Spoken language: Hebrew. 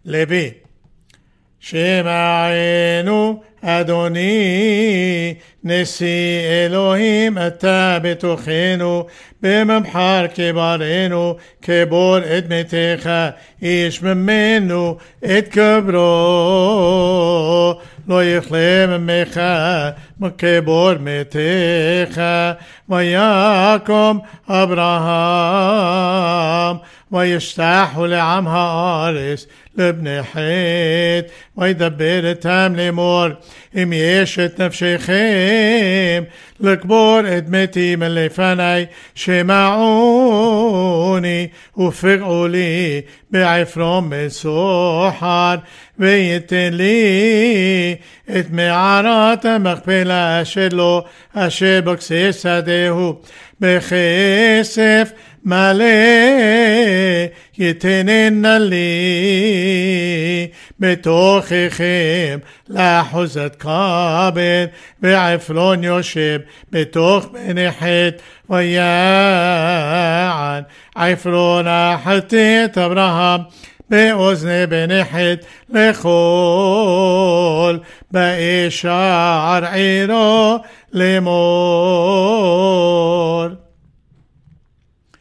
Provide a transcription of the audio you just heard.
לוי, שמענו אדוני נשיא אלוהים אתה בתוכנו במבחר כברנו כבור את מתך איש ממנו את כברו לא יכלה ממך כבור מתך ויקום אברהם וישתחו לעם הארץ לבני חת וידבר אתם לאמור אם יש את נפשכם לקבור את מתי מלפני שמעוני ופגעו לי בעפרון מסוחר ויתן לי את מערת המכפלה שלו אשר בקצה שדהו בכסף מלא יתננה לי בתוככם לאחוזת כבל ועפרון יושב בתוך בני חת ויען עפרון החטאת אברהם באוזני בני חת לכל באי שער עירו לאמור